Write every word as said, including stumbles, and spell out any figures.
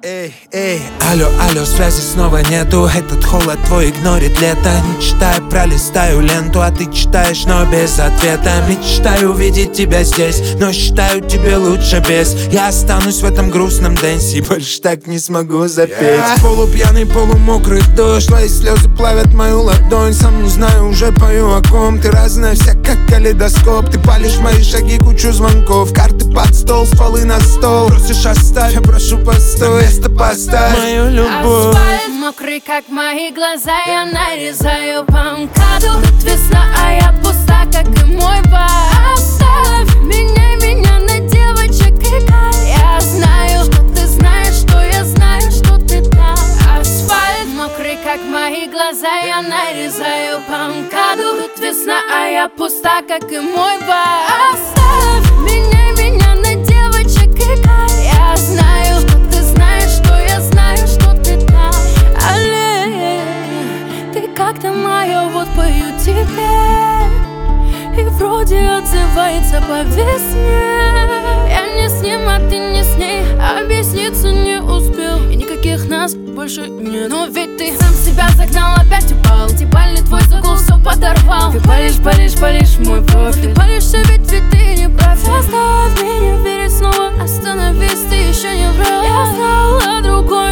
Эй, эй, алло, алло, связи снова нету. Этот холод твой игнорит лето. Не читаю, пролистаю ленту, а ты читаешь, но без ответа. Мечтаю увидеть тебя здесь, но считаю тебе лучше без. Я останусь в этом грустном дэнсе, больше так не смогу запеть. yeah. Полупьяный, полумокрый дождь, твои слезы плавят мою ладонь. Сам не знаю, уже пою о ком. Ты разная вся, как калейдоскоп. Ты палишь мои шаги, кучу звонков. Карты под стол, стволы на стол. Просишь оставь, я прошу постой. Поставь мою любовь. Асфальт мокрый, как мои глаза. Я нарезаю по МКАДу. Тут весна, а я пуста, как и мой бар. Оставь меня, меня на девочек играй. Я знаю, что ты знаешь, что я знаю, что ты там. Асфальт мокрый, как мои глаза. Я нарезаю по МКАДу. Тут весна, а я пуста, как и мой бар. Оставь меня, меня на девочек играй. Я знаю, что ты знаешь, что я знаю, что ты там. Алле, ты как-то моя, вот пою тебе. И вроде отзывается по весне. Я не с ним, а ты не с ней. Объясниться не успел, и никаких нас больше нет. Но ведь ты сам себя загнал, опять упал. Дебальный твой загул все подорвал. Ты палишь, палишь, палишь мой профиль. Ты палишься, ведь, ведь ты не прав. Заставь меня верить снова. Остановись, ты еще не врал. Я знала другой.